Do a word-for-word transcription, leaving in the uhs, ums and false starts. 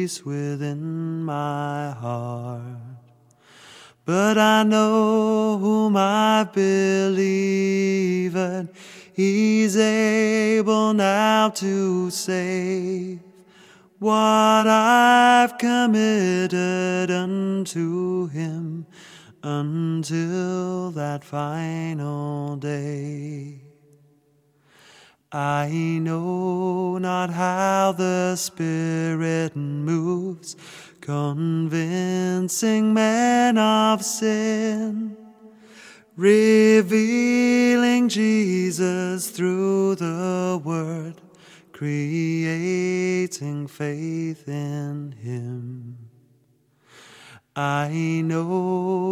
peace within my heart. But I know whom I believe, and He's able now to save what I've committed unto Him until that final day. I know not how the Spirit moves, convincing men of sin, revealing Jesus through the Word, creating faith in Him. I know